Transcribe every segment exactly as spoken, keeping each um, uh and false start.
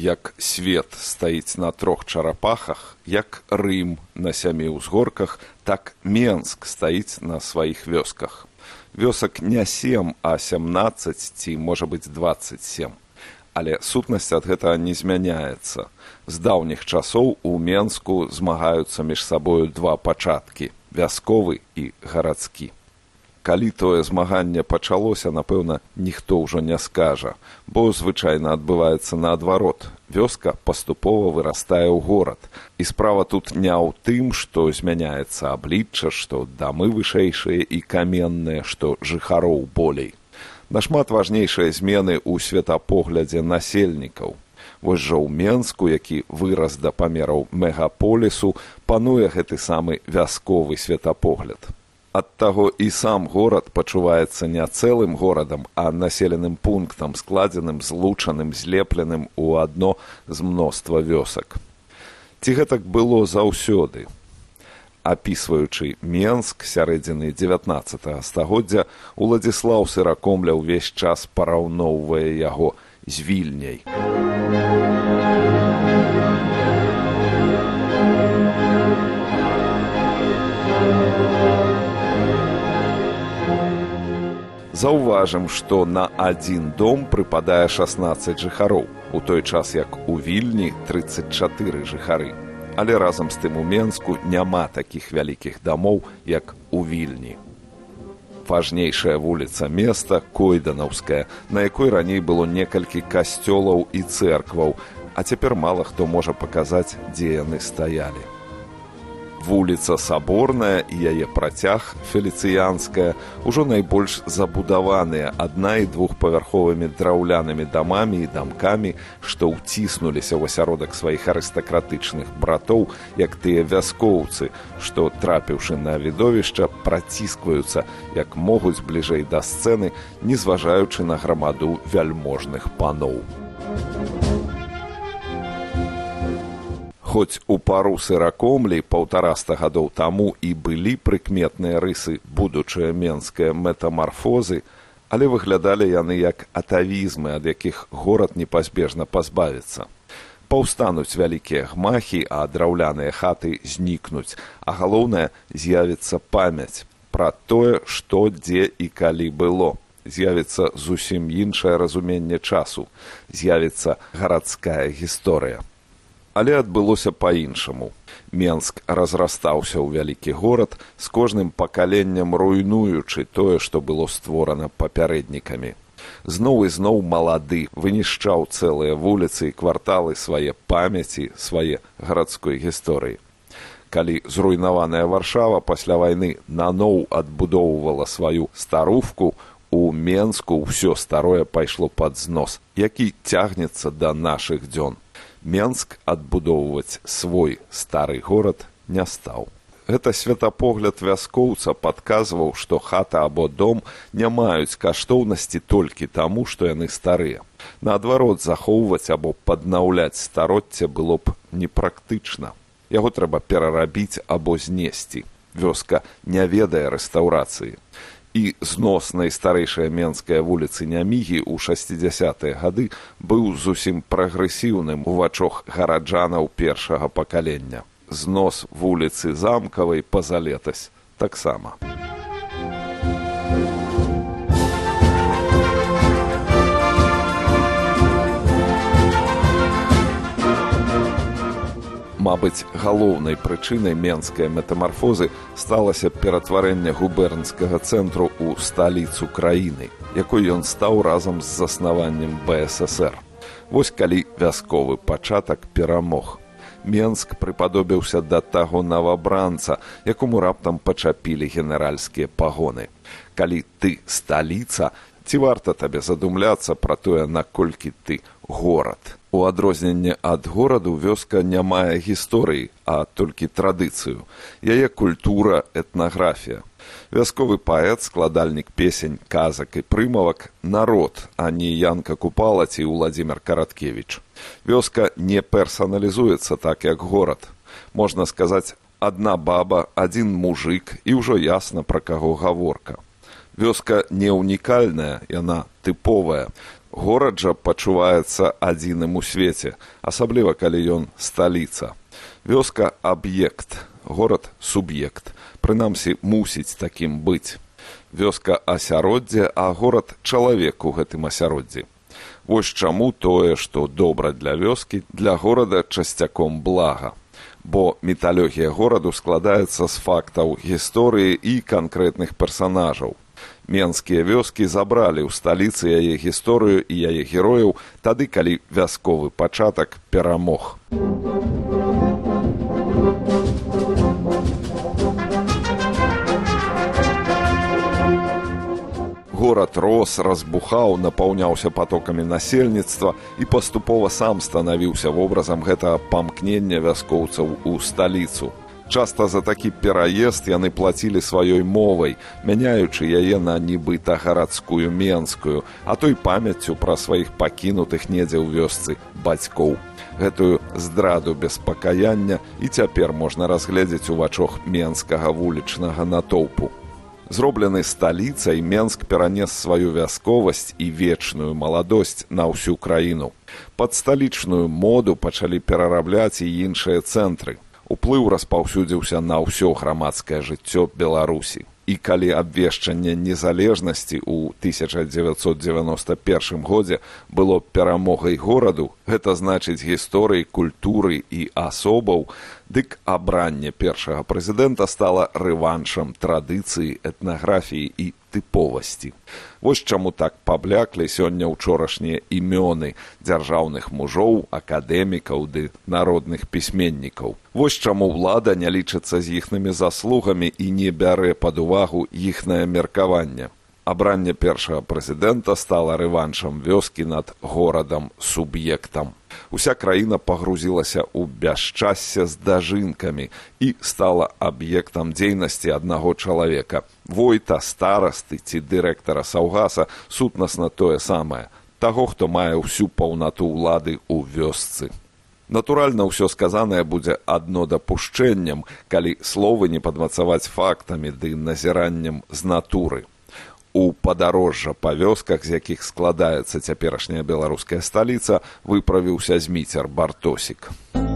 як свет стаіць на трох чарапахах, як Рым на сямі ўзгорках, так Менск стаіць на сваіх вёсках. Вёсак не сем, а сямнаццаць ці, можа быць, дваццаць сем. Але сутнасць ад гэтага не змяняецца. З даўніх часоў у Менску змагаюцца між сабою два пачаткі – вясковы і гарадскі. Калі тое змаганне пачалося, напэўна, ніхто ўжо не скажа, бо звычайна адбываецца наадварот. Вёска паступова вырастае ў горад. І справа тут не ў тым, што змяняецца аблічча, што дамы вышэйшыя і каменныя, што жыхароў болей. Нашмат важнейшыя змены ў светапоглядзе насельнікаў. Вось жа ў Менску, які вырас да памераў мегаполісу, пануе гэты самы вясковы светапогляд. Ад таго і сам горад пачуваецца не цэлым горадам, а населеным пунктам, складзеным, злучаным, злепленым у адно з мноства вёсак. Ці гэтак было заўсёды? Апісваючы Менск сярэдзіны дзевятнаццатага стагоддзя, Уладзіслаў Сыракомля ўвесь час параўноўвае яго з Вільняй. Заўважым, што на адзін дом прыпадае шаснаццаць жыхароў, у той час як у Вільні трыццаць чатыры жыхары. Але разам з тым у Менску няма такіх вялікіх дамоў, як у Вільні. Важнейшая вуліца места – Койданаўская, на якой раней было некалькі касцёлаў і цэркваў, а цяпер мала хто можа паказаць, дзе яны стаялі. Вуліца Саборная і яе працяг, Феліцыянская, ужо найбольш забудаваныя адна- і двухпавярховымі драўлянымі дамамі і дамкамі, што ўціснуліся ў асяродак сваіх арыстакратычных братоў, як тыя вяскоўцы, што, трапіўшы на відовішча, праціскваюцца, як могуць бліжэй да сцэны, не зважаючы на грамаду вяльможных паноў. Хоць у пару Сыракомлі паўтараста гадоў таму і былі прыкметныя рысы будучыя менскія метамарфозы, але выглядалі яны як атавізмы, ад якіх горад непазбежна пазбавіцца. Паўстануць вялікія гмахі, а драўляныя хаты знікнуць, а галоўнае, з'явіцца памяць пра тое, што, дзе і калі было. З'явіцца зусім іншае разуменне часу, з'явіцца гарадская гісторыя. Але адбылося па-іншаму. Менск разрастаўся ў вялікі горад, з кожным пакаленнем руйнуючы тое, што было створана папярэднікамі. Зноў і зноў малады вынішчаў цэлыя вуліцы і кварталы свае памяці, свае гарадской гісторыі. Калі зруйнаваная Варшава пасля вайны наноў адбудоўвала сваю старувку, у Менску ўсё старое пайшло пад знос, які цягнецца да нашых дзён. Менск адбудоўваць свой стары горад не стаў. Гэта светапогляд вяскоўца падказваў, што хата або дом не маюць каштоўнасці толькі таму, што яны старыя. Наадварот, захоўваць або паднаўляць староцце было б непрактычна. Яго трэба перарабіць або знесці. Вёска не ведае рэстаўрацыі. І знос найстарэйшай менскай вуліцы Нямігі ў шэсцідзясятыя гады быў зусім прагрэсіўным у вачах гараджанаў першага пакалення. Знос вуліцы Замкавай пазалетась таксама. Мабыць, галоўнай прычынай менскай метамарфозы сталася ператварэнне губернскага цэнтру ў сталіцу краіны, якой ён стаў разам з заснаваннем бэ эс эс эр. Вось калі вясковы пачатак перамог. Менск прыпадобіўся да таго новабранца, якому раптам пачапілі генеральскія пагоны. Калі ты сталіца, ці варта табе задумляцца пра тое, наколькі ты горад. У адрозненне ад гораду вёска не мае гісторыі, а толькі традыцыю. Яе культура, этнаграфія. Вясковы паэт, складальнік песень, казак і прымавак – народ, а не Янка Купала ці Уладзімір Караткевіч. Вёска не персаналізуецца так, як горад. Можна сказаць, адна баба, адзін мужик, і ўжо ясна, пра каго гаворка. Вёска не ўнікальная, яна тыповая. Горад жа пачуваецца адзіным у свеце, асабліва калі ён сталіца. Вёска – аб'ект, горад – суб'ект. Прынамсі, мусіць такім быць. Вёска – асяроддзе, а горад – чалавек у гэтым асяроддзі. Вось чаму тое, што добра для вёскі, для горада часцяком блага. Бо міталогія гораду складаецца з фактаў гісторыі і канкрэтных персанажаў. Менскія вёскі забралі ў сталіцы яе гісторыю і яе герояў тады, калі вясковы пачатак перамог. Горад рос, разбухаў, напаўняўся патокамі насельніцтва і паступова сам станавіўся вобразам гэтага памкнення вяскоўцаў у сталіцу. Часта за такі пераезд яны плацілі сваёй мовай, мяняючы яе на нібыта гарадскую менскую, а то і памяццю пра сваіх пакінутых недзе ў вёсцы бацькоў. Гэтую здраду без пакаяння і цяпер можна разгледзець у вачах менскага вулічнага натоўпу. Зроблены сталіцай, Менск перанес сваю вясковасць і вечную маладосць на ўсю краіну. Пад сталічную моду пачалі перарабляць і іншыя цэнтры. Уплыў распаўсюдзіўся на ўсё грамадскае жыццё Беларусі. І калі абвешчанне незалежнасці ў тысяча дзевяцьсот дзевяноста першым годзе было перамогай гораду, гэта значыць гісторыі, культуры і асобаў, дык абранне першага прэзідэнта стала рэваншам традыцыі, этнаграфіі і тыповасці. Вось чаму так пабляклі сёння ўчорашнія імёны дзяржаўных мужоў, акадэмікаў ды народных пісьменнікаў. Вось чаму ўлада не лічыцца з іхнымі заслугамі і не бярэ пад увагу іхнае меркаванне. Абранне першага прэзідэнта стала рэваншам вёскі над горадам-суб'ектам. Уся краіна пагрузілася ў бясчасце з дажынкамі і стала аб'ектам дзейнасці аднаго чалавека. Войта, старасты ці дырэктара саўгаса сутнасна тое самае, таго, хто мае ўсю паўнату ўлады ў вёсцы. Натуральна, ўсё сказанае будзе адно дапушчэннем, калі словы не падмацаваць фактамі ды назіраннем з натуры. У падарожжа па вёсках, з якіх складаецца цяперашняя беларуская сталіца, выправіўся зміцер Бартосік.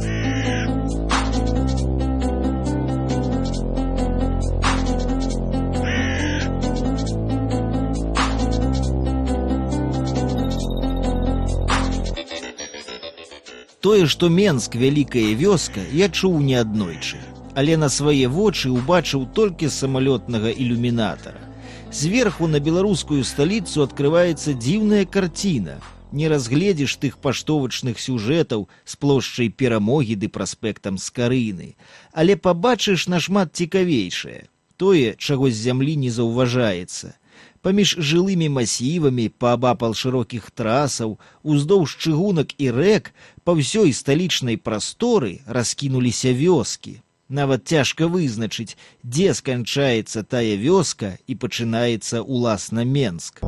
Тое, што Менск вялікая вёска, я чуў неаднойчы, але на свае вочы ўбачыў толькі з самалётнага ілюмінатара. Зверху на беларускую сталіцу открываецца дзіўная карціна. Не разгледзіш тых паштовачных сюжэтаў з плошчай Перамогі ды праспектам Скарыны, але пабачыш нашмат цікавейшае, тое, чаго з зямлі не заўважаецца. Паміж жылымі масівамі, паабапал шырокіх трасаў, уздоўж чыгунак і рэк, па ўсёй сталічнай прасторы раскінуліся вёскі. Нават цяжка вызначыць, дзе сканчаецца тая вёска і пачынаецца уласна Менск.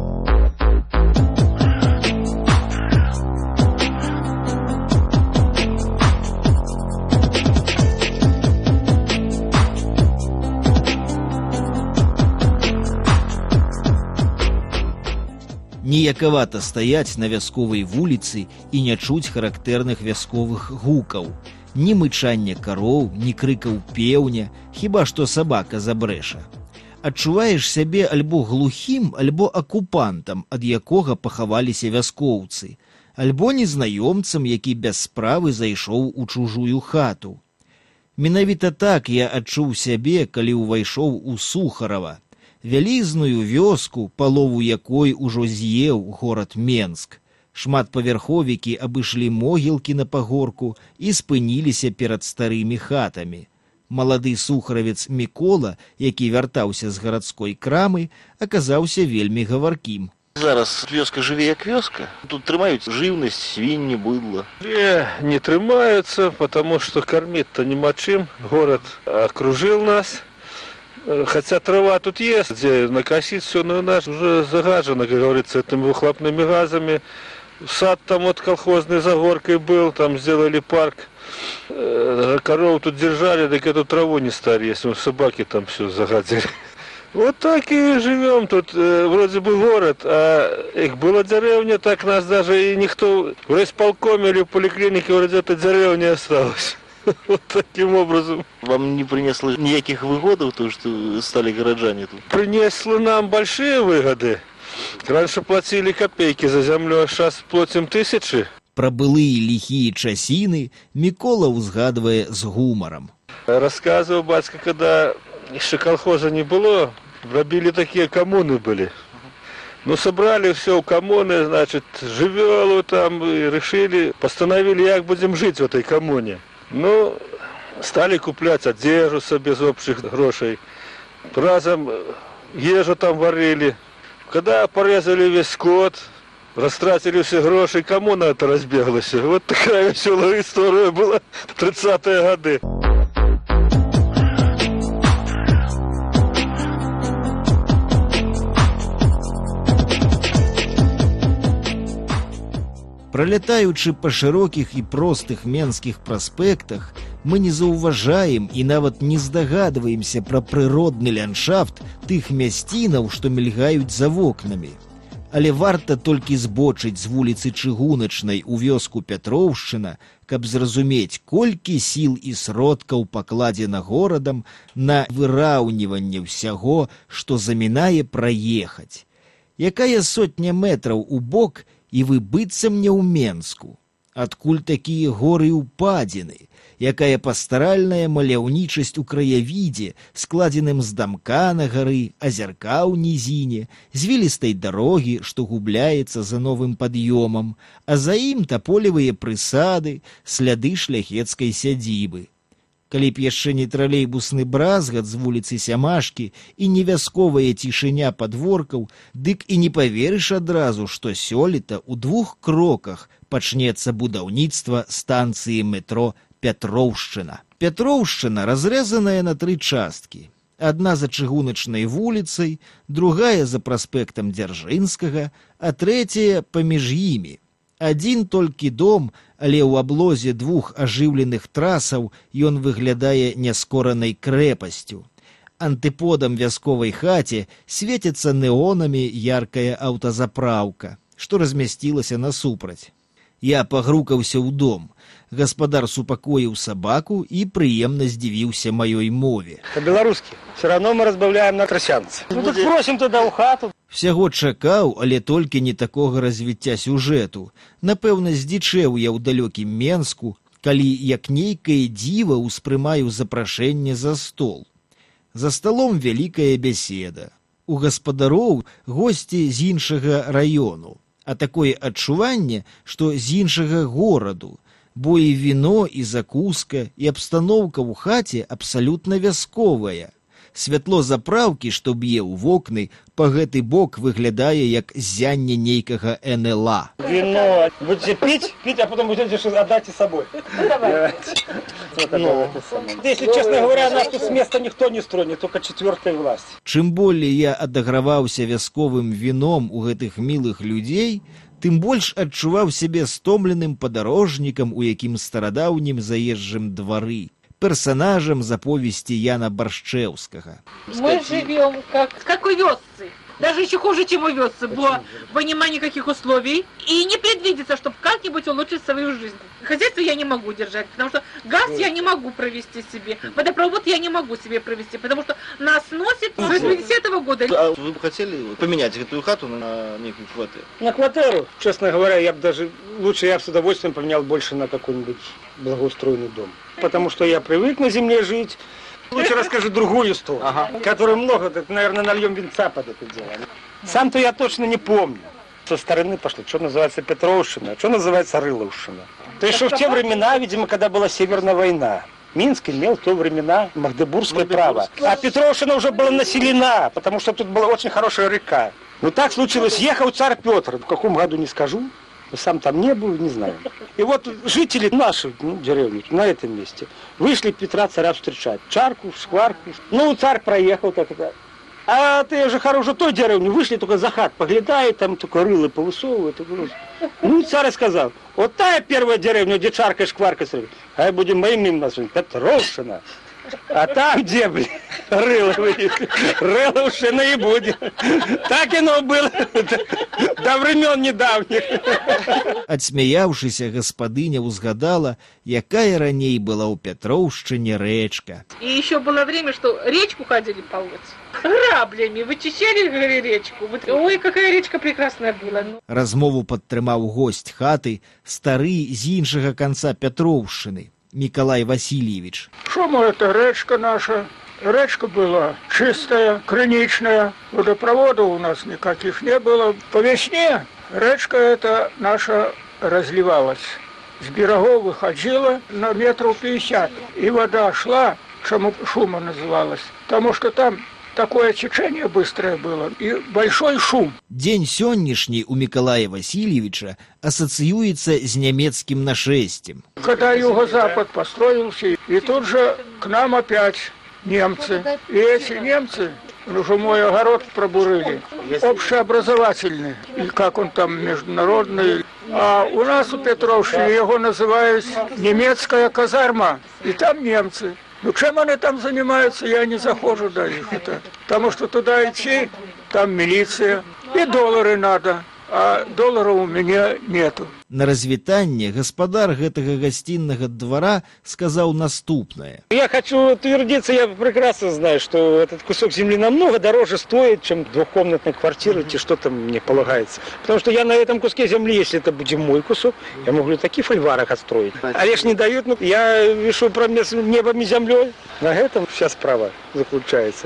Ніякавата стаяць на вясковай вуліцы і не чуць характэрных вясковых гукаў. Ні мычання кароў, ні крыкаў пеўня, хіба што сабака забрэша. Адчуваеш сябе альбо глухім, альбо акупантам, ад якога пахаваліся вяскоўцы, альбо незнаёмцам, які без справы зайшоў у чужую хату. Менавіта так я адчуў сябе, калі ўвайшоў у Сухарава, вялізную вёску, палову якой ужо з'еў горад Менск. Шматпавярховікі абышлі могілкі на пагорку і спыніліся перад старымі хатамі. Малады сухаравец Мікола, які вяртаўся з гарадской крамы, аказаўся вельмі гаваркім. Зараз вёска жыве як вёска. Тут трымаюць жыўнасць, свінні, быдла. Не, не трымаюцца, потому что кормить-то нема чым. Город окружил нас. Хотя трава тут есть, где накосить все, но у нас уже загажено, как говорится, этими выхлопными газами. Сад там вот колхозный за горкой был, там сделали парк. Коров тут держали, так эту траву не стали, если собаки там все загадили. Вот так и живем тут. Э, вроде бы город, а их была деревня, так нас даже и никто в райисполкоме или в поликлинике вроде этой деревни осталось. Вот таким образом. Вам не принесло никаких выгодов то, что стали горожане тут? Принесло нам большие выгоды. Раньше платили копейки за землю, а сейчас платим тысячи. Пра былыя ліхія часіны Мікола ўзгадвае з гумарам. Рассказывал батька, когда еще колхоза не было, робили такие коммуны были. Ну, собрали все в коммуны, значит, живело там, и решили, постановили, как будем жить в этой коммуне. Ну, стали куплять одежду себе без общих грошей. Разом ежу там варили. Когда порезали весь скот, растратили все гроши, коммуна это разбеглась. Вот такая веселая история была в тридцатые годы. Пролятаючы па шырокіх і простых менскіх праспектах, мы не заўважаем і нават не здагадваемся пра прыродны ландшафт тых мясцінаў, што мільгаюць за вокнамі. Але варта толькі збочыць з вуліцы Чыгуначнай у вёску Пятроўшчына, каб зразумець, колькі сіл і сродкаў пакладзена горадам на выраўніванне ўсяго, што замінае праехаць. Якая сотня метраў у бок, і вы быццам не ў Менску. Адкуль такія горы ўпадзіны? Якая пастаральная маляўнічасць у краявідзе, складзеным з дамка на гары, азярка ў нізіне, звілістай дарогі, што губляецца за новым пад'ёмам, а за ім таполевыя прысады, сляды шляхецкай сядзібы. Калі б яшчэ не тралейбусны бразгат з вуліцы Сямашкі і не вясковая цішыня падворкаў, дык і не паверыш адразу, што сёлета ў двух кроках пачнецца будаўніцтва станцыі метро Пятроўшчына. Пятроўшчына разрэзаная на тры часткі. Адна за Чыгуначнай вуліцай, другая за праспектам Дзяржынскага, а трэцяя паміж імі. Адзін толькі дом, але ў аблозе двух ажыўленых трасаў ён выглядае няскоранай крэпасцю. Антыподам вясковай хаце свеціцца неонамі яркая аўтазапраўка, што размясцілася насупраць. Я пагрукаўся ў дом. Гаспадар супакоіў сабаку і прыемна здзівіўся маёй мове. По-беларускі. Все равно мы разбавляем на трасянцы. Ну так просім туда ў хату. Всяго чакаў, але толькі не такога развіцця сюжэту. Напэўна, здзічэў я ў далёкім Менску, калі як нейкае дзіва ўспрымаю запрашэнне за стол. За сталом вялікая бяседа. У гаспадароў госці з іншага раёну, а такое адчуванне, што з іншага гораду, бо і віно, і закуска, і абстаноўка ў хаце абсалютна вясковая. Святло запраўкі, што б'е ў вокны, па гэты бок выглядае як ззянне нейкага эн эл а. Вино будете пить, пить, а потом будете отдать и собой. Если честно говоря, нас тут с места никто не стронет, только четвертая власть. Чым болей я адаграваўся вясковым віном у гэтых мілых людзей, тым больш адчуваў сябе стомленым падарожнікам у якім старадаўнім заезджым двары, персонажем заповести Яна Борщевского. Мы живем как, как увёсцы. Даже еще хуже, чем увёсцы, бо, бо нема никаких условий. И не предвидится, чтобы как-нибудь улучшить свою жизнь. Хозяйство я не могу держать, потому что газ я не могу провести себе. Водопровод я не могу себе провести, потому что нас носит с восьмидесятого года. А вы бы хотели поменять эту хату на некую квартиру? На квартиру, честно говоря, я бы даже, лучше я бы с удовольствием поменял больше на какой-нибудь благоустроенный дом. Потому что я привык на земле жить. Лучше расскажу другую историю, ага. Которую много, так, наверное, нальем винца под это дело. Сам-то я точно не помню. Со стороны пошло, что называется Петровщина, что называется Рыловщина. То есть, что в те времена, видимо, когда была Северная война, Минск имел в то времена Магдебургское право. А Петровщина уже была населена, потому что тут была очень хорошая река. Ну так случилось, ехал царь Петр, в каком году не скажу. Сам там не был, не знаю. И вот жители нашей ну, деревни на этом месте вышли Петра царя встречать. Чарку, шкварку. Ну, царь проехал так это. А ты же хорошо той деревни вышли, только за хат поглядают, там только рылы повысовывают. Ну, царь сказал, вот та первая деревня, где чарка и шкварка, а будем моим именем назвать, Петровщина. А там, где, блин, рыло, рыло уж и не будет. Так оно было до времен недавних. Адсмяяўшыся, гаспадыня ўзгадала, якая раней была ў Пятроўшчыне рэчка. И еще было время, что речку ходили полоть. Граблями вычищали, говорили, речку. Вот, ой, какая речка прекрасная была. Ну. Размову падтрымаў госць хаты, стары з іншага канца Пятроўшчыны, Миколай Васильевич. Шума это речка наша. Речка была чистая, криничная. Водопроводов у нас никаких не было. По весне речка эта наша разливалась. С берегов выходила на метров пятьдесят. И вода шла, чему шума называлась. Потому что там такое течение быстрое было и большой шум. Дзень сённяшні у Миколая Васильевича ассоциируется с немецким нашествием. Когда юго-запад построился, и тут же к нам опять немцы. И эти немцы уже мой огород пробурили. Общеобразовательный, или как он там, международный. А у нас у Петровщины его называют немецкая казарма. И там немцы. Ну, чем они там занимаются, я не захожу до них. Это. Потому что туда идти, там милиция. И доллары надо. А долларов у меня нету. На развітанне гаспадар гэтага гостинного двора сказал наступное. Я хочу утвердиться, я прекрасно знаю, что этот кусок земли намного дороже стоит, чем двухкомнатная квартира, и что там мне полагается. Потому что я на этом куске земли, если это будет мой кусок, я могу такие фольварок отстроить. А лишь не дают, ну, я решу про небом и землей. На этом вся справа заключается.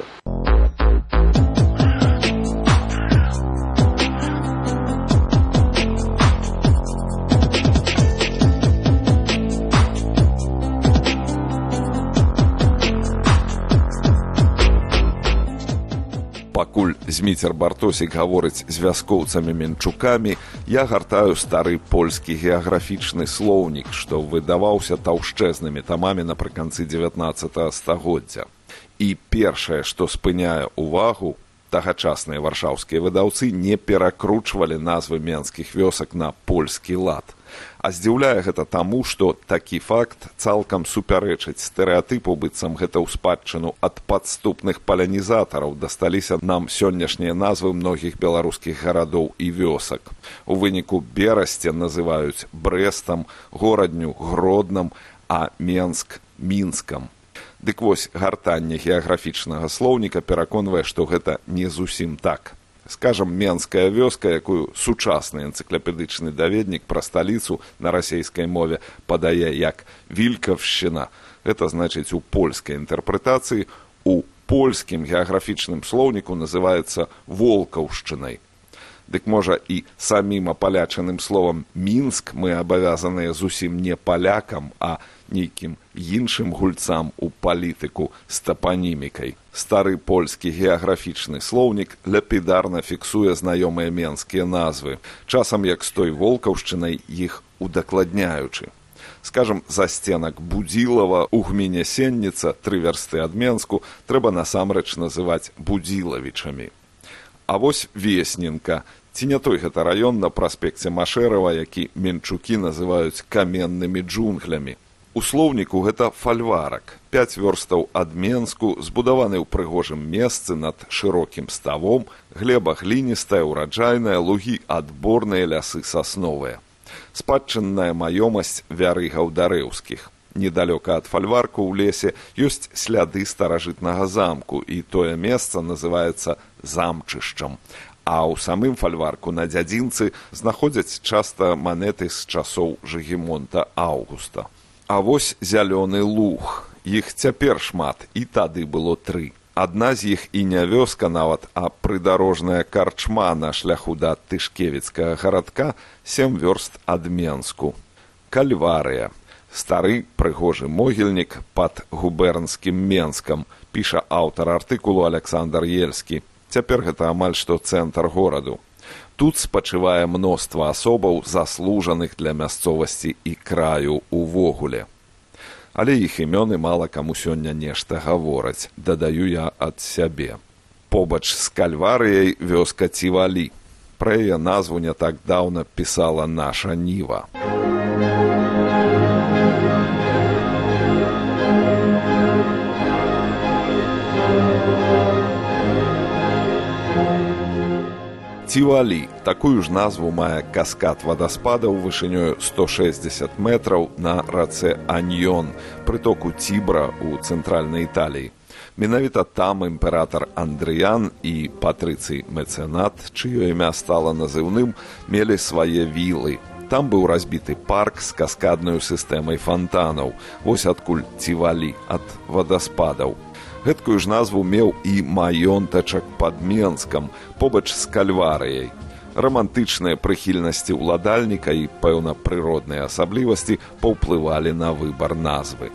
Пакуль Зміцер Бартосік гаворыць з вяскоўцамі-менчукамі, я гартаю стары польскі геаграфічны слоўнік, што выдаваўся таўшчэзнымі тамамі напрыканцы дзевятнаццатага стагоддзя. І першае, што спыняе ўвагу, тагачасныя варшаўскія выдаўцы не перакручвалі назвы менскіх вёсак на польскі лад. А здзіўляе гэта таму, што такі факт цалкам супярэчыць стэрэатыпу, быццам гэта ў спадчыну ад падступных палянізатараў дасталіся нам сённяшнія назвы многіх беларускіх гарадоў і вёсак. У выніку Берасце называюць Брэстам, Горадню Гроднам, а Менск Мінскам. Дык вось, гартанне геаграфічнага слоўніка пераконвае, што гэта не зусім так. Скажам, менская вёска, якую сучасны энцыклапедычны даведнік пра сталіцу на расейскай мове падае як Вількаўшчына, гэта значыць у польскай інтэрпрэтацыі, у польскім геаграфічным слоўніку называецца Волкаўшчынай. Дык можа і самім апалячаным словам Мінск мы абавязаныя зусім не палякам, а нейкім іншым гульцам у палітыку з тапанімікай. Стары польскі геаграфічны слоўнік ляпідарна фіксуе знаёмыя менскія назвы, часам як з той Волкаўшчынай іх удакладняючы. Скажам, засценак Будзілава ў гміне Сенніца, тры вярсты ад Менску, трэба насамрэч называць Будзілавічамі. А вось Весненка, ці не той гэта раён на праспекце Машэрава, які менчукі называюць каменнымі джунглямі. У слоўніку гэта фальварак, пяць вёрстаў ад Менску, збудаваны ў прыгожым месцы над шырокім ставом, глеба гліністая, ураджайная, лугі адборныя, лясы сасновыя. Спадчынная маёмасць вяры гаўдарэўскіх. Недалёка ад фальварку ў лесе ёсць сляды старажытнага замку, і тое месца называецца замчышчам. А ў самым фальварку на дзядзінцы знаходзяць часта манеты з часоў Жыгімонта Аўгуста. А вось зялёны луг. Іх цяпер шмат, і тады было тры. Адна з іх і не вёска нават, а прыдарожная карчма на шляху да Тышкевіцкага гарадка сем вёрст ад Менску. Кальварыя. Стары прыгожы могільнік пад губернскім Менскам, піша аўтар артыкулу Александр Ельскі. Цяпер гэта амаль што цэнтр гораду. Тут спачывае мноства асобаў, заслужаных для мясцовасці і краю увогуле. Але іх імёны мала каму сёння нешта гавораць, дадаю я ад сябе. Побач з Кальварыяй вёска Цівалі. Пра яе назву не так даўна пісала наша Ніва. Цівалі. Такую ж назву мае каскад вадаспадаў вышынёю сто шэсцьдзесят метраў на рацэ Аньён, прытоку Цібра ў цэнтральнай Італіі. Менавіта там імператар Андрыян і патрыцый Мецэнат, чыё імя стала назыўным, мелі свае вілы. Там быў разбіты парк з каскаднаю сістэмай фонтанаў. Вось адкуль Цівалі, ад вадаспадаў. Гэткую ж назву меў і маёнтачак пад Менскам, побач з кальварыяй. Рамантычныя прыхільнасці ўладальніка і, пэўна, прыродныя асаблівасці паўплывалі на выбар назвы.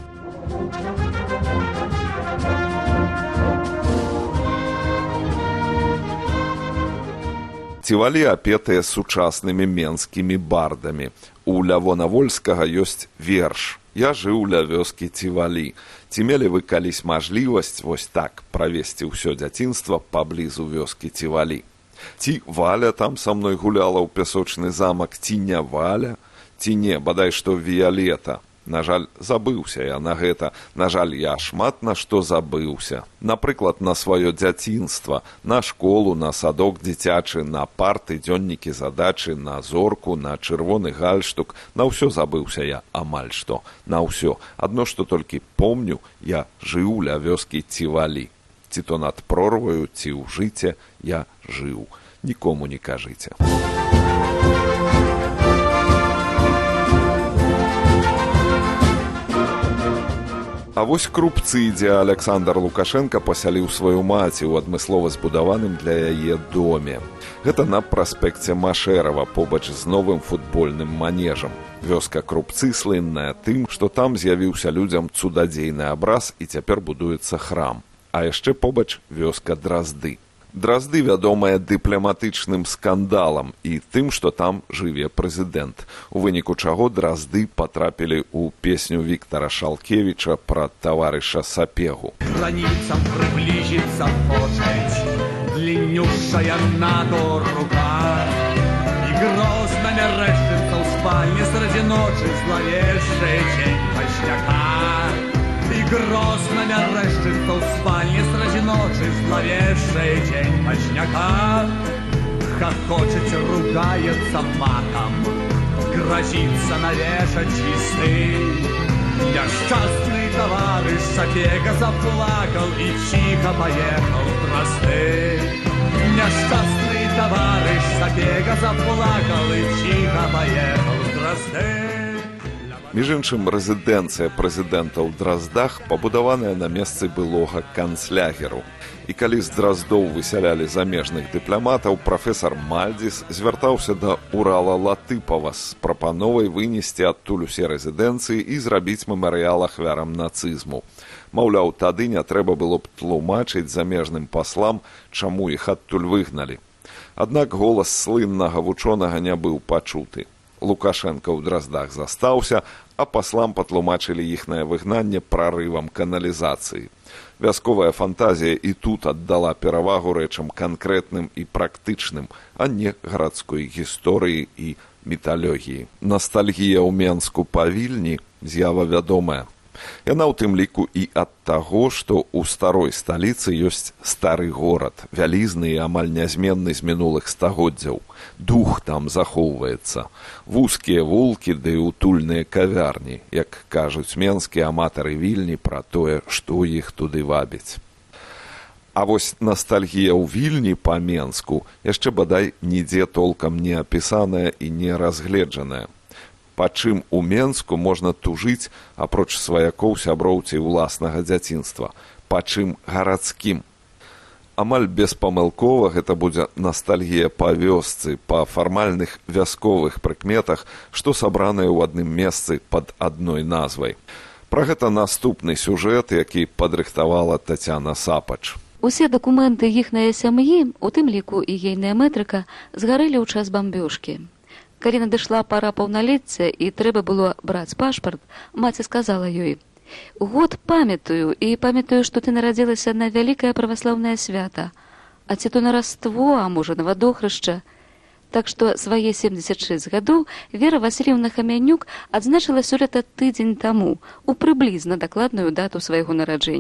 Цівалі апетыя сучаснымі менскімі бардамі. У Лявона Вольскага ёсць верш «Я жыў ля вёскі Цівалі». Ці мелі вы калісь мажлівасць вось так правесці ўсё дзяцінства паблізу вёскі Цівалі? Ці Валя там са мной гуляла ў пясочны замак, ці не Валя? Ці не, бадай што Віялета? На жаль, забыўся я на гэта. На жаль, я шмат на што забыўся. Напрыклад, на сваё дзяцінства, на школу, на садок дзіцячы, на парты, дзённікі задачы, на зорку, на чырвоны гальштук. На ўсё забыўся я, амаль што. На ўсё. Адно, што толькі помню, я жыў ля вёскі Цівалі. Ці то над прорваю, ці ў жыце я жыў. Нікому не кажыце. А вось Крупцы, дзе Аляксандр Лукашенка пасяліў сваю маці ў адмыслова збудаваным для яе доме. Гэта на праспекце Машэрава, побач з новым футбольным манежам. Вёска Крупцы слынная тым, што там з'явіўся людзям цудадзейны абраз і цяпер будуецца храм. А яшчэ побач вёска Дразды. Дразды вядомая дыпламатычным скандалам і тым, што там жыве прэзідэнт, у выніку чаго Дразды патрапілі ў песню Віктара Шалкевіча пра таварыша Сапегу. Границам приблизиться хочет длиннющая надо рука, и грозно мерещится в спальне среди ночи зловещий тень почтяка. И грозно мерещится в спальне среди ночи зловещий тень почтяка. Хохочет, ругается матом, грозится навешать часы. Несчастный товарищ Сапега заплакал и тихо поехал в Дрозды. Несчастный товарищ Сапега заплакал и тихо поехал в Дрозды. Між іншым, рэзідэнцыя прэзідэнта ў Драздах пабудаваная на месцы былога канцлягеру. І калі з Драздоў высялялі замежных дыпламатаў, прафесар Мальдзіс звяртаўся да Урала Латыпава з прапановай вынесці адтуль усе рэзідэнцыі і зрабіць мемарыял ахвярам нацызму. Маўляў, тады не трэба было б тлумачыць замежным паслам, чаму іх адтуль выгналі. Аднак голас слыннага вучонага не быў пачуты. Лукашенко ў Драздах застаўся, а паслам патлумачылі іхнае выгнанне прарывам каналізацыі. Вясковая фантазія і тут аддала перавагу рэчам канкрэтным і практычным, а не гарадской гісторыі і міталогіі. Настальгія ў Менску па Вільні з'ява вядомая. Яна ў тым ліку і ад таго, што ў старой сталіцы ёсць стары горад, вялізны і амаль нязменны з мінулых стагоддзяў. Дух там захоўваецца. Вузкія вулкі ды утульныя кавярні, як кажуць менскія аматары Вільні пра тое, што іх туды вабіць. А вось ностальгія ў Вільні па Менску яшчэ бадай нідзе толкам не апісаная і не разгледжаная. Па чым у Менску можна тужыць, апроч сваякоў, сяброў ці ўласнага дзяцінства. Па чым гарадскім. Амаль беспамылкова гэта будзе ностальгія па вёсцы, па фармальных вясковых прыкметах, што сабраныя ў адным месцы пад адной назвай. Пра гэта наступны сюжэт, які падрыхтавала Тацяна Сапач. Усе дакументы іхнае сям'і, у тым ліку і ейная мэтрыка, згарэлі ў час бамбёжкі. Калі надышла пара паўналецця і трэба было браць пашпарт, маці сказала ёй: «Год памятаю, і памятаю, што ты нарадзілася на вялікае праваслаўнае свята, а ці то на Раство, а можа на Вадохрышча». Так што свае семдзесят шэсць гадоў Вера Васильевна Хамянюк адзначыла сёлета тыдзень таму, у прыблізна дакладную дату свайго нараджэння.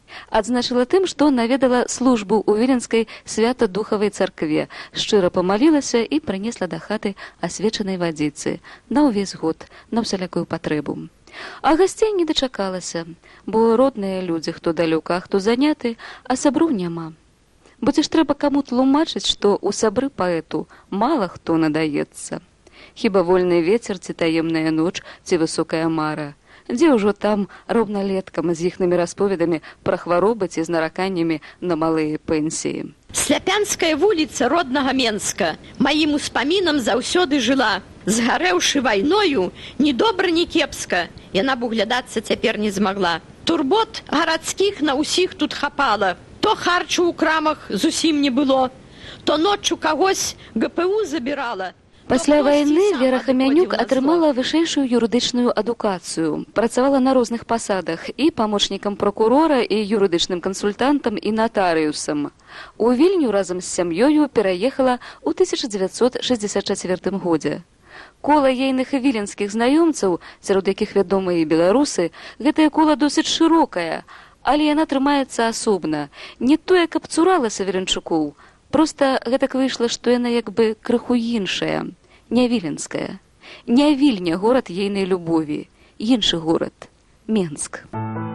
Адзначыла тым, што наведала службу ў віленскай свята-духавай царкве, шчыра памалілася і прынесла да хаты асвечанай вадзіцы на ўвесь год, на ўсялякую патрэбу. А гасцей не дачакалася, бо родныя людзі, хто далёка, а хто заняты, а саброў няма. Будзе ж трэба каму тлумачыць, што ў сабры паэту мала хто надаецца. Хіба вольны вецер, ці таемная ноч, ці высокая мара, дзе ўжо там роўналеткам з іхнымі расповедамі пра хваробы ці з нараканнямі на малыя пенсіі. Сляпянская вуліца роднага Менска маім успамінам заўсёды жыла. Згарэўшы вайною, ні добра, ні кепска, яна б углядацца цяпер не змагла. Турбот гарадскіх на ўсіх тут хапала. То харчу ў крамах зусім не было, то ноччу кагось гэ пэ у забірала. Пасля вайны Вера Хамянюк атрымала вышэйшую юрыдычную адукацыю, працавала на розных пасадах і памочнікам пракурора, і юрыдычным кансультантам, і натарыусам. У Вільню разам з сям'ёю пераехала ў тысяча дзевяцьсот шэсцьдзесят чацвёртым годзе. Кола ейных і віленскіх знаёмцаў, сярод якіх вядомыя і беларусы, гэтае кола досыць шырокае, але яна трымаецца асобна. Не тое, каб цуралася Веранчукоў, проста гэтак выйшла, што яна як бы крыху іншая, не віленская. Не Вільня горад ейнай любові, іншы горад – Менск.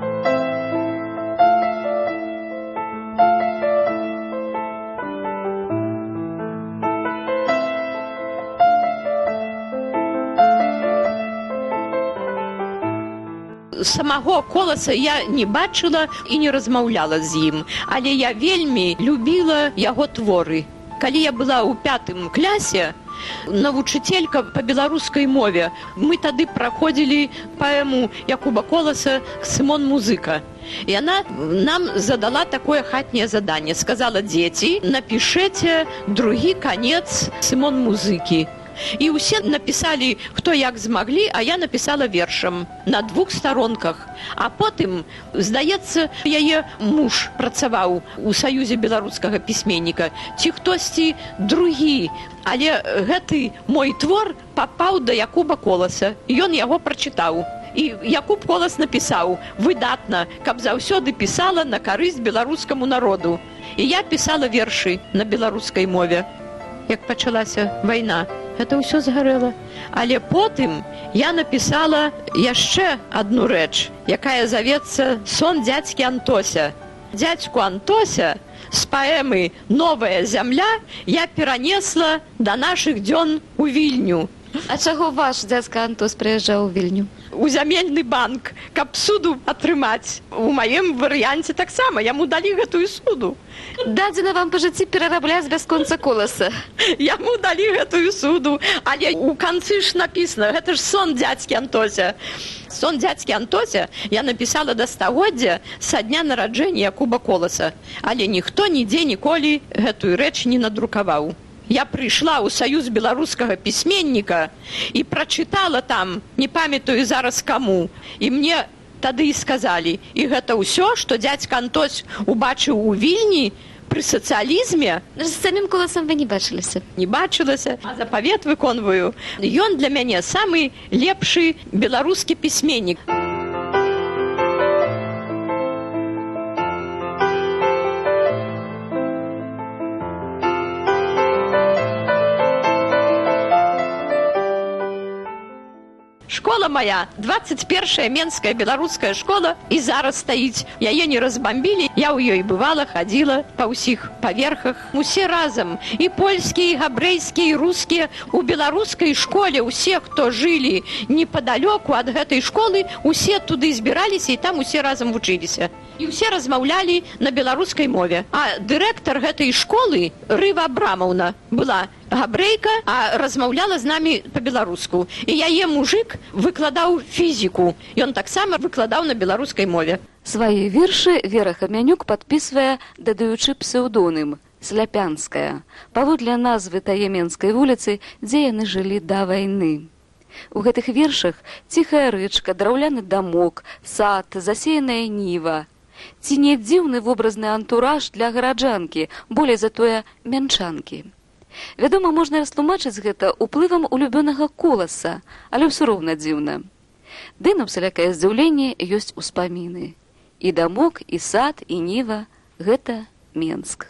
Самого Коласа я не бачыла і не размаўляла з ім, але я вельмі любіла яго творы. Калі я была ў пятым клясе, навучителька па беларускай мове, мы тады праходзілі паэму Якуба Коласа «Сымон Музыка». І яна нам задала такое хатняе заданне. Сказала: «Дзеці, напішэце другі канец «Сымон Музыкі». І ўсе напісалі, хто як змаглі, а я напісала вершам на двух старонках. А потым, здаецца, яе муж працаваў у Саюзе беларускага пісьменніка, ці хтосьці другі. Але гэты мой твор папаў да Якуба Коласа, і ён яго прачытаў. І Якуб Колас напісаў: «Выдатна, каб заўсёды пісала на карысць беларускаму народу». І я пісала вершы на беларускай мове. Як пачалася вайна, гэта ўсё згарэла. Але потым я напісала яшчэ адну рэч, якая завецца «Сон дзядзькі Антося». Дзядзьку Антося з паэмы «Новая зямля» я перанесла да нашых дзён у Вільню. А чаго ваш дзядзька Антос прыязджаў у Вільню? У зямельны банк, каб суду атрымаць. У маім варыянце таксама, яму далі гэтую суду. Дадзена вам па жыцці перарабляць бясконца Коласа. Яму далі гэтую суду, але ў канцы ж напісана, гэта ж сон дзядзькі Антося. Сон дзядзькі Антося я напісала да стагоддзя са дня нараджэння Якуба Коласа, але ніхто нідзе ніколі гэтую рэч не надрукаваў. Я прыйшла ў Саюз беларускага пісьменніка і прачытала там, не памятаю зараз каму, і мне тады і сказалі: «І гэта ўсё, што дзядзька Антось убачыў у Вільні пры сацыялізме». З самім Коласам вы не бачыліся? Не бачылася, а запавет выконваю. Ён для мяне самы лепшы беларускі пісьменнік. Школа моя, двадцать першая Менская беларуская школа, і зараз стаіць. Яе не разбамбілі, я ў ёй бывала, хадзіла па ўсіх паверхах. Усе разам, і польскія, і габрэйскія, і рускія, у беларускай школе усе, хто жылі непадалёку ад гэтай школы, усе туды збіраліся і там усе разам вучыліся. І ўсе размаўлялі на беларускай мове. А дырэктар гэтай школы, Рыва Абрамаўна, была габрэйка, а размаўляла з намі па-беларуску. І яе мужык выкладаў фізіку. Ён таксама выкладаў на беларускай мове. Свае вершы Вера Хамянюк падпісвае, дадаючы псеўдонім «Сляпянская», паводле назвы тае Менскай вуліцы, дзе яны жылі да вайны. У гэтых вершах ціхая рэчка, драўляны дамок, сад, засеяная ніва. Ці не дзіўны вобразны антураж для гараджанкі, болей затое мянчанкі. Вядома, можна растлумачыць гэта уплывам улюбёнага Коласа, але ўсё роўна дзіўна. Ды на ўсялякае здзіўленне ёсць успаміны. І дамок, і сад, і ніва – гэта Менск.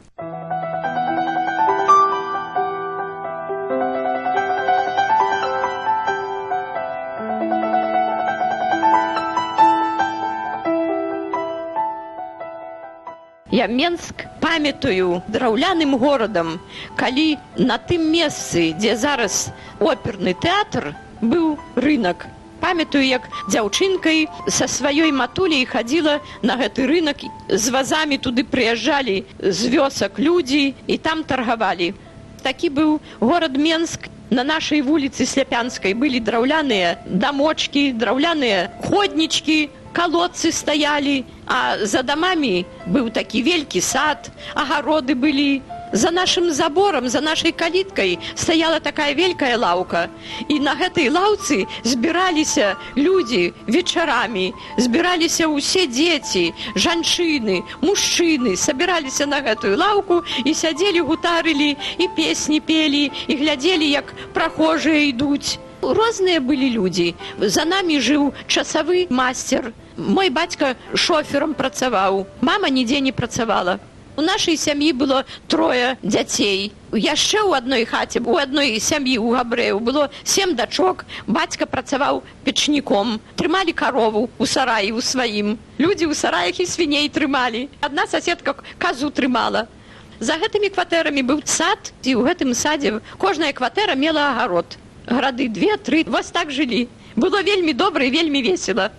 Я Менск памятаю драўляным горадам, калі на тым месцы, дзе зараз оперны тэатр, быў рынак. Памятаю, як дзяўчынкай са сваёй матуляй хадзіла на гэты рынак, з вазамі туды прыязджалі з вёсак людзі і там таргавалі. Такі быў горад Менск. На нашай вуліцы Сляпянскай былі драўляныя дамочкі, драўляныя ходнічкі, колодцы стаялі, а за дамамі быў такі вялікі сад, агароды былі. За нашым заборам, за нашай каліткай стаяла такая вялікая лаўка. І на гэтай лаўцы збіраліся людзі вечарамі, збіраліся ўсе дзеці, жанчыны, мужчыны, сабіраліся на гэтую лаўку і сядзелі, гутарылі, і песні пелі, і глядзелі, як прахожыя ідуць. Розныя былі людзі. За намі жыў часавы мастер. Мой бацька шоферам працаваў, мама нідзе не працавала. У нашай сям'і было трое дзяцей. Яшчэ ў адной хаце, у адной сям'і у габрэяў было сем дачок. Бацька працаваў печніком. Трымалі карову ў сараі ў сваім. Людзі ў сараях і свіней трымалі. Адна соседка казу трымала. За гэтымі кватэрамі быў сад, і ў гэтым садзе кожная кватэра мела агарод. Грады две, тры, вось так жылі. Было вельмі добра і вельмі весела.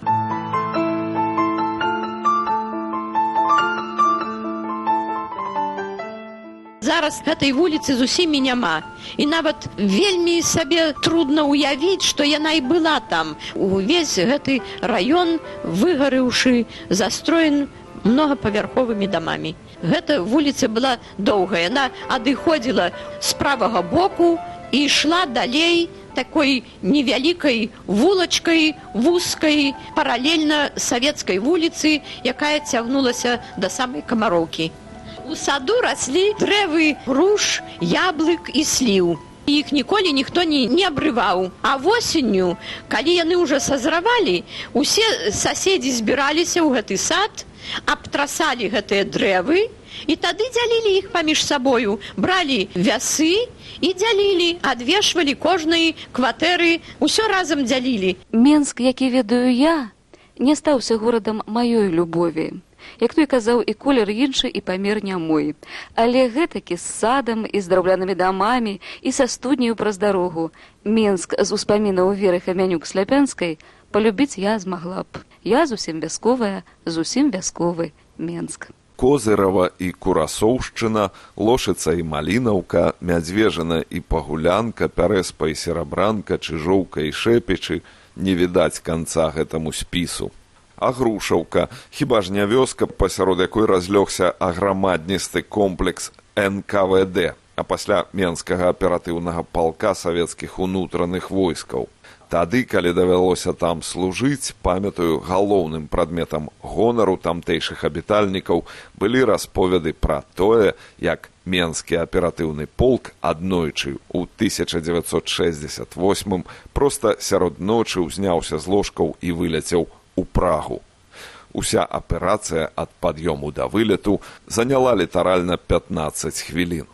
Зараз гэтай вуліцы зусім і няма. І нават вельмі сабе трудна ўявіць, што яна і была там. Увесь гэты раён, выгарэўшы, застроен многапавярховымі дамамі. Гэта вуліца была доўгая. Яна адыходзіла з правага боку і ішла далей такой невялікай вулачкай, вузкай, паралельна савецкай вуліцы, якая цягнулася да самай Камароўкі. У саду раслі дрэвы груш, яблык і сліў. Іх ніколі ніхто не, не абрываў. А восенню, калі яны ўжо сазравалі, усе соседзі збіраліся ў гэты сад, абтрасалі гэтыя дрэвы і тады дзялілі іх паміж сабою. Бралі вясы і дзялілі, адвешвалі кожнай кватэры, усё разам дзялілі. Менск, які ведаю я, не стаўся горадам маёй любові. Як той казаў, і колер іншы, і памер не мой. Але гэтакі з садам, і з драўлянымі дамамі, і са студняю праз дарогу. Менск з успамінаў Веры Хамянюк-Сляпянскай полюбіць я змагла б. Я зусім вясковая, зусім вясковы Менск. Козырава і Курасоўшчына, Лошыца і Малінаўка, Мядзвежына і Пагулянка, Пярэспа і Серабранка, Чыжоўка і Шэпічы, не відаць канца гэтаму спісу. А Грушаўка, хіба ж не вёска, пасярод якой разлёгся аграмадністы комплекс эн ка вэ дэ, а пасля Менскага аператыўнага палка савецкіх унутраных войскаў. Тады, калі давялося там служыць, памятаю, галоўным прадметам гонару тамтэйшых абітальнікаў былі расповеды пра тое, як Менскі аператыўны полк аднойчы ў тысяча дзевяцьсот шэсцьдзесят восьмым проста сярод ночы ўзняўся з ложкаў і выляцеў у Прагу. Уся аперацыя ад пад'ёму да вылету заняла літаральна пятнаццаць хвілін.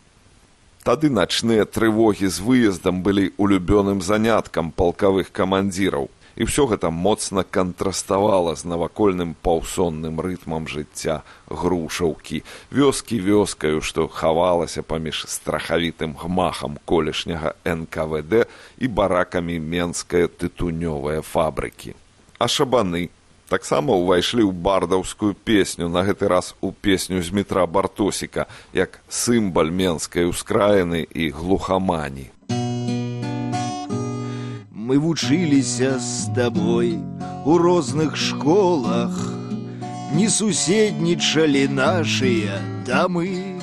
Тады начныя трывогі з выездам былі улюбёным заняткам палкавых камандзіраў, і ўсё гэта моцна кантраставала з навакольным паўсонным рытмам жыцця Грушаўкі, вёскі вёскаю, што хавалася паміж страхавітым гмахам колішняга эн ка вэ дэ і баракамі менскае тытунёвыя фабрыкі. А шабаны таксама ўвайшлі ў бардаўскую песню, на гэты раз у песню з Дмітра Бартосіка, як сімбаль менскай ускраіны і глухамані. Мы вучыліся з табой у розных школах, не суседнічалі нашыя дамы.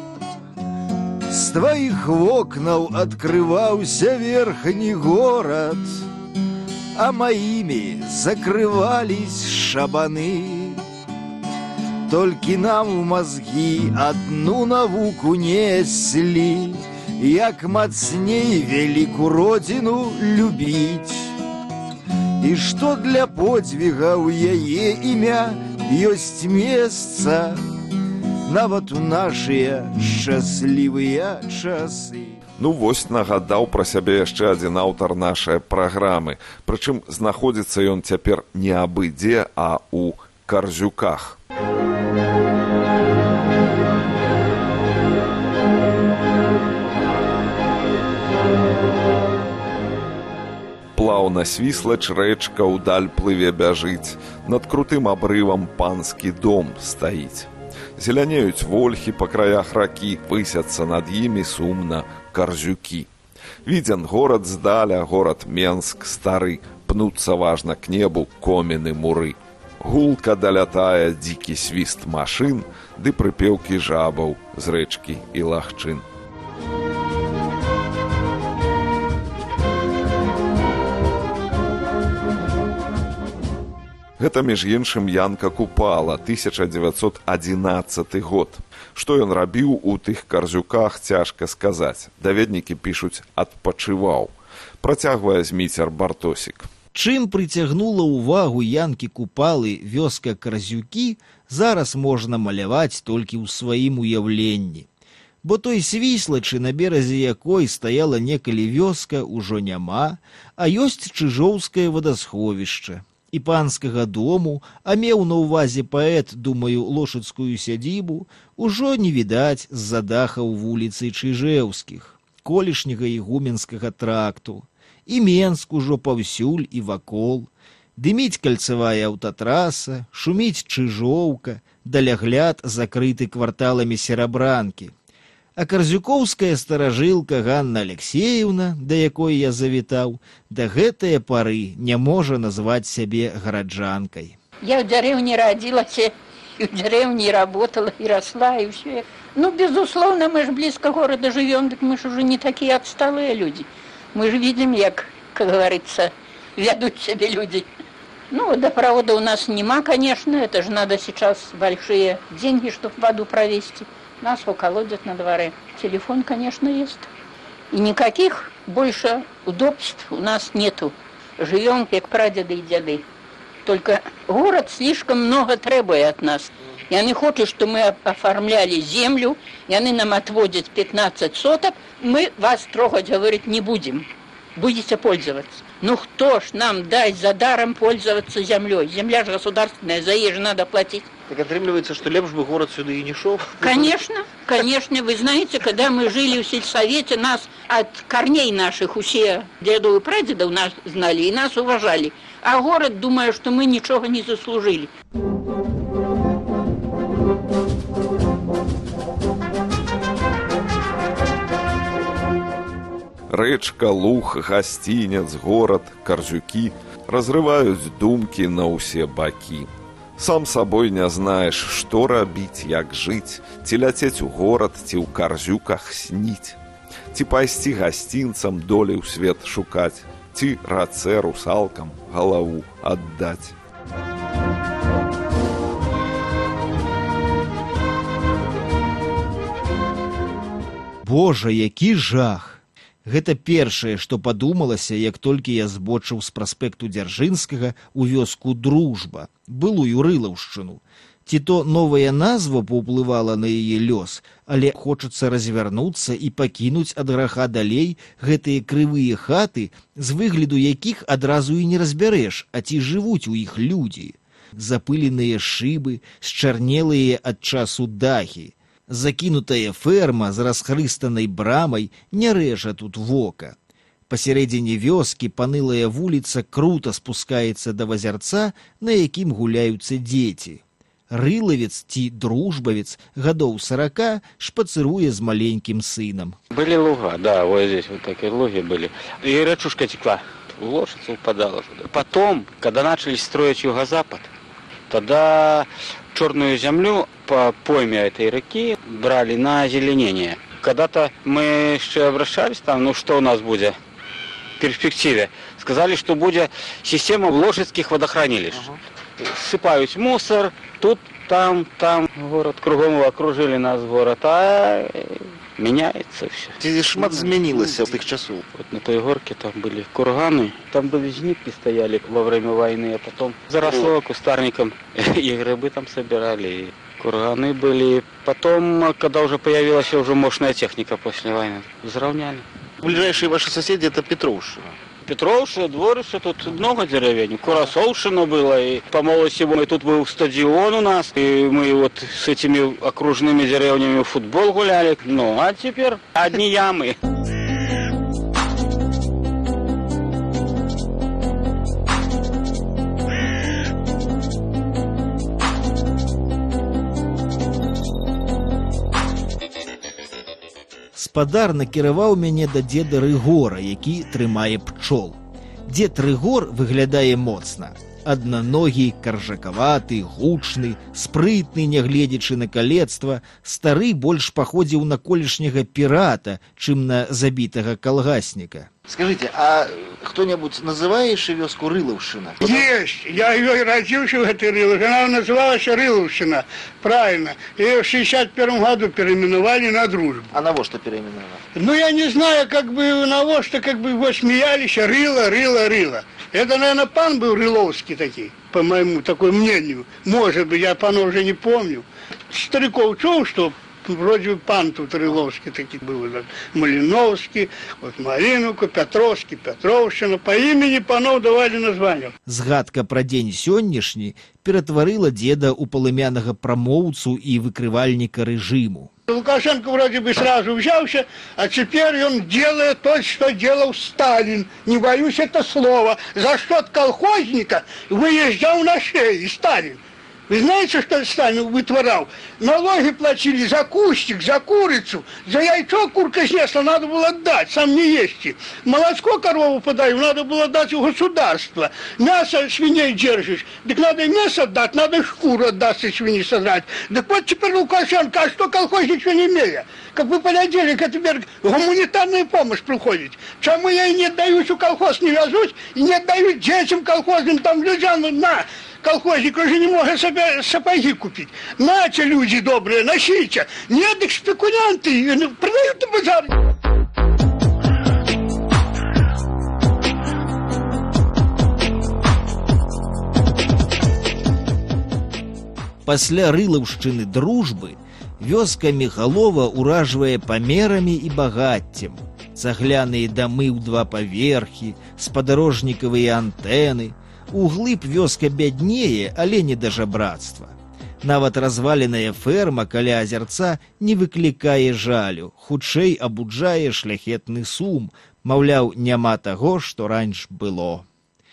З тваіх вокнаў адкрываўся верхні горад, а моими закрывались шабаны. Толькі нам в мозги одну навуку несли, як мацней великую родину любить. И что для подвига у яе имя ёсць месца нават у нашыя шчаслівыя часы. Ну вось нагадаў пра сябе яшчэ адзін аўтар нашай праграмы. Прычым знаходзіцца ён цяпер не абы-дзе, а ў Карзюках. Плаўна свіслач рэчка ўдаль плыве бяжыць, над крутым абрывам панскі дом стаіць. Зелянеюць вольхі па краях ракі, высяцца над імі сумна Карзюкі. Виден горад здаля, горад Менск стары, пнуцца важна к небу коміны муры. Гулка далятае дзікі свіст машын, ды прыпеўкі жабаў з рэчкі і лагчын. Гэта, між іншым, Янка Купала, тысяча дзевяцьсот адзінаццаты год. Што ён рабіў у тых Карзюках, цяжка сказаць. Даведнікі пішуць «адпачываў». Працягвае Зміцер Бартосік. Чым прыцягнула ўвагу Янкі Купалы вёска Карзюкі, зараз можна маляваць толькі ў сваім уяўленні. Бо той свіслачы, на беразе якой стаяла некалі вёска, ужо няма, а ёсць чыжоўскае вадасховішча. І панскага дому, а меў на ўвазе паэт, думаю, лошадскую сядзібу, ужо не відаць з-за дахаў вуліцы Чыжэўскіх, колішняга ігуменскага тракту. І Менск ужо паўсюль і вакол. Дыміць кальцавая аўтатраса, шуміць Чыжоўка, далягляд закрыты кварталамі Серабранкі. А карзюкоўская старажылка Ганна Алексеевна, да якой я завітаў, да гэтае пары не можа назваць сябе гараджанкай. Я в деревне родилась, и в деревне работала, и росла, и все. Ну, безусловно, мы же близко города живем, так мы же уже не такие отсталые люди. Мы же видим, как, как говорится, ведут себя люди. Ну, водопровода у нас нема, конечно, это же надо сейчас большие деньги, чтобы воду провести. Нас околодят на дворе. Телефон, конечно, есть. И никаких больше удобств у нас нету. Живем, как прадеды и деды. Только город слишком много требует от нас. И они хотят, что мы оформляли землю, и они нам отводят пятнадцать соток. Мы вас трогать, говорить, не будем. Будете пользоваться. Ну кто ж нам даст за даром пользоваться землей? Земля же государственная, за ей же надо платить. Так отрымливается, что лепш бы город сюда и не шел? Конечно, конечно. Вы знаете, когда мы жили в сельсовете, нас от корней наших все дедов и прадедов нас знали и нас уважали. А город, думая, что мы ничего не заслужили. Рэчка, луг, гасцінец, горад, Карзюкі разрываюць думкі на ўсе бакі. Сам сабой не знаеш, што рабіць, як жыць, ці ляцець у горад, ці ў Карзюках сніць, ці пайсці гасцінцам долі ў свет шукаць, ці рацэ русалкам галаву аддаць. Божа, які жах! Гэта першае, што падумалася, як толькі я збочыў з праспекту Дзяржынскага ў вёску Дружба, былую Рылаўшчыну. Ці то новая назва паўплывала на яе лёс, але хочацца развярнуцца і пакінуць ад граха далей гэтыя крывыя хаты, з выгляду якіх адразу і не разбярэш, а ці жывуць у іх людзі. Запыленыя шыбы, счарнелыя ад часу дахі. Закінутая ферма з расхрыстанай брамай не рэжа тут вока. Пасярэдзіне вёскі панылая вуліца крута спускаецца да вазярца, на якім гуляюцца дзеці. Рылавец ці дружбавец гадоў сорока шпацыруе з маленькім сынам. Были луга, да, вот здесь вот такие луги были. И речушка текла, в Лошицу упадала туда. Потом, когда начали строить юго-запад, тогда черную землю по пойме этой реки брали на озеленение. Когда-то мы еще обращались там, ну что у нас будет в перспективе. Сказали, что будет система лошадских водохранилищ. Ага. Сыпают мусор, тут, там, там. Город кругом окружили нас город, а меняется все. Ці шмат змянілася з тых часов. Вот на той горке там были курганы, там были жнивки стояли во время войны, а потом заросло кустарником, и грибы там собирали, и курганы были. Потом, когда уже появилась уже мощная техника после войны, взровняли. Ближайшие ваши соседи это Петровщина. Петровщина, Дворище, тут много деревень. Курасовщина было, и по молодости мы тут был стадион у нас, и мы вот с этими окружными деревнями в футбол гуляли. Ну, а теперь одни ямы. Спадар накіраваў мяне да дзеда Рыгора, які трымае пчол. Дзед Рыгор выглядае моцна. Аднаногі, каржакаваты, гучны, спрытны, нягледзячы на калецтва, стары больш паходзіў на колішняга пірата, чым на забітага калгасніка. Скажите, а кто-нибудь называет еще вёску Рыловщина? Есть. Я ее и родился в этой Рыловщине. Она называлась Рыловщина. Правильно. Ее в шестьдесят первом году переименовали на Дружбу. А на во что переименовали? Ну, я не знаю, как бы на во что, как бы его смеялись. Рыло, рыло, рыло. Это, наверное, пан был Рыловский такой, по моему такой мнению. Может быть, я пана уже не помню. Стариков чул, что вроде пан тут Рыловский такие был, Малиновский, вот Малиновка, Петровский, Петровщина. По имени панов давали название. Згадка пра дзень сённяшні ператварыла деда ў палымянага прамоўцу і выкрывальніка рэжыму. Лукашенко вроде бы сразу взялся, а теперь он делает то, что делал Сталин. Не боюсь это слова. За счет колхозника выезжал на шее Сталин. Вы знаете, что Сталин вытворял? Налоги платили за кустик, за курицу, за яйцо курка снесла, надо было дать, сам не есть. Молочко корову подаю, надо было дать в государство. Мясо свиней держишь, так надо и мясо отдать, надо и шкуру отдать, и свиньи создать. Так вот теперь Лукашенко, а что колхозник ничего не имея? Как вы понедельник, а теперь гуманитарная помощь приходит. Чему я и не отдаюсь, у колхоз не вяжусь, и не отдаю детям колхозным, там людям, на... Колхозник уже не может себе сапоги купить. Нате, люди добрые, носите. Нет, их спекулянты продают на базаре. Пасля Рылаўшчыны Дружбы вёска Міхалова ўражвае памерамі і багаццем. Цагляныя дамы ў два паверхі, спадарожнікавыя антэны. Углыб вёска бяднее, але не да жабрацтва. Нават разваленая ферма каля азярца не выклікае жалю, хутчэй абуджае шляхетны сум, маўляў, няма таго, што раньш было.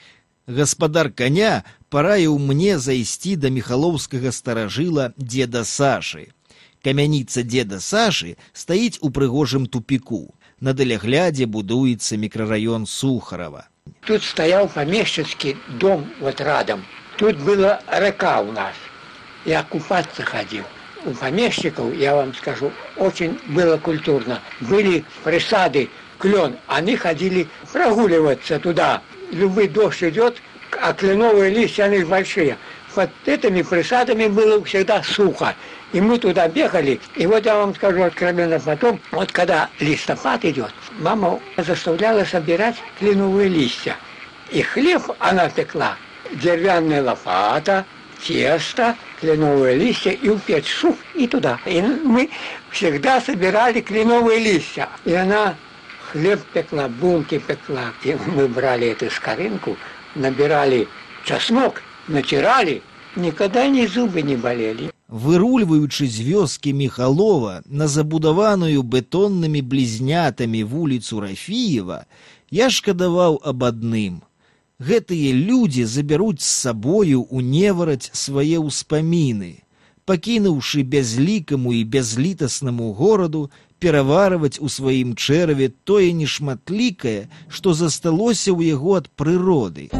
Гаспадар каня параіў мне зайсці да міхалоўскага старажыла дзеда Сашы. Камяніца дзеда Сашы стаіць у прыгожым тупіку. На даляглядзе будуецца мікрараён Сухарова. Тут стоял помещицкий дом вот рядом. Тут была река у нас. Я купаться ходил. У помещиков, я вам скажу, очень было культурно. Были присады, клен. Они ходили прогуливаться туда. Любой дождь идет, а кленовые листья, они большие. Под этими присадами было всегда сухо. И мы туда бегали, и вот я вам скажу откровенно потом, вот когда листопад идет, мама заставляла собирать кленовые листья. И хлеб она пекла, деревянная лопата, тесто, кленовые листья и упечь суп и туда. И мы всегда собирали кленовые листья. И она хлеб пекла, булки пекла. И мы брали эту скоринку, набирали чеснок, натирали, никогда ни зубы не болели. Вырульваючы з вёскі Міхалова на забудаваную бетоннымі блізнятамі вуліцу Рафіева, я шкадаваў аб адным. Гэтыя людзі забяруць з сабою ў невараць свае ўспаміны, пакінуўшы бязлікаму і бязлітаснаму гораду пераварваць у сваім чэраве тое нешматлікае, што засталося ў яго ад прыроды.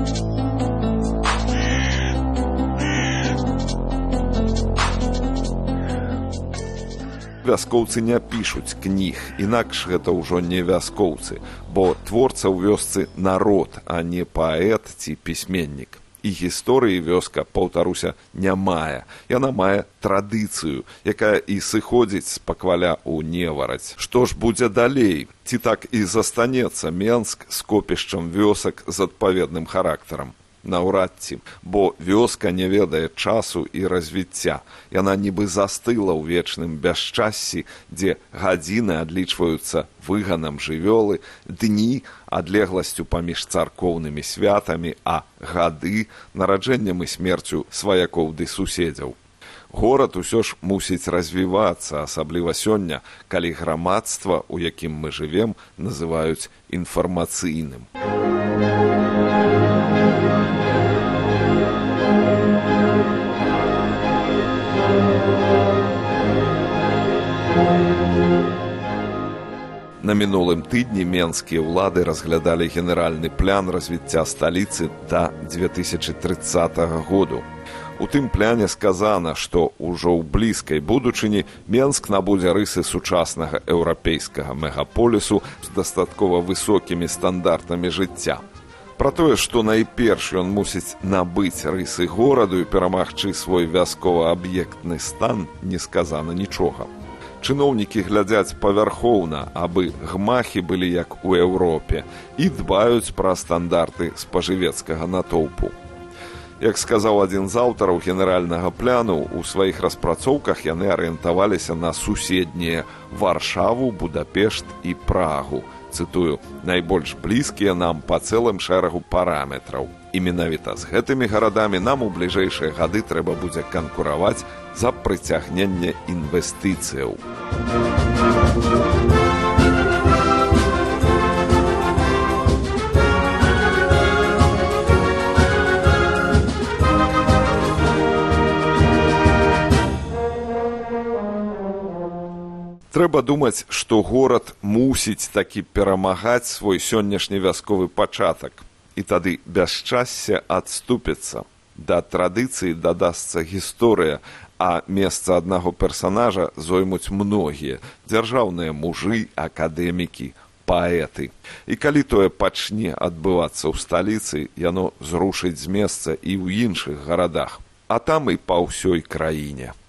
Вяскоўцы не пішуць кніг, інакш гэта ўжо не вяскоўцы, бо творца ў вёсцы народ, а не паэт ці пісьменнік. І гісторыі вёска, паўтаруся, не мае. Яна мае традыцыю, якая і сыходзіць з пакваля ў невараць. Што ж будзе далей? Ці так і застанецца Менск скопішчам вёсак з адпаведным характарам? Наўрад ці, бо вёска не ведае часу і развіцця. Яна нібы застыла ў вечным бясчассі, дзе гадзіны адлічваюцца выганам жывёлы, дні адлегласцю паміж царкоўнымі святамі, а гады нараджэннем і смерцю сваякоў ды суседзяў. Горад усё ж мусіць развівацца, асабліва сёння, калі грамадства, у якім мы жывем, называюць інфармацыйным. На мінулым тыдні менскія ўлады разглядалі генеральны план развіцця сталіцы да дзве тысячы трыццатага году. У тым пляне сказана, што ўжо ў блізкай будучыні Менск набудзе рысы сучаснага еўрапейскага мегаполісу з дастаткова высокімі стандартамі жыцця. Пра тое, што найперш ён мусіць набыць рысы гораду і перамагчы свой вяскова-аб'ектны стан, не сказана нічога. Чыноўнікі глядзяць павярхоўна, абы гмахі былі як у Еўропе, і дбаюць пра стандарты спажывецкага натоўпу. Як сказаў адзін з аўтараў генеральнага пляну, у сваіх распрацоўках яны арыентаваліся на суседнія Варшаву, Будапешт і Прагу. Цытую, найбольш блізкія нам па цэлым шэрагу параметраў. І менавіта з гэтымі гарадамі нам у бліжэйшыя гады трэба будзе канкураваць за прыцягненне інвестыцыяў. Трэба думаць, што горад мусіць такі перамагаць свой сённяшні вясковы пачатак. І тады бясчасце адступіцца. Да традыцыі дадасца гісторыя, а месца аднаго персанажа зоймуць многія дзяржаўныя мужы, акадэмікі, паэты. І калі тое пачне адбывацца ў сталіцы, яно зрушыць з месца і ў іншых гарадах, а там і па ўсёй краіне.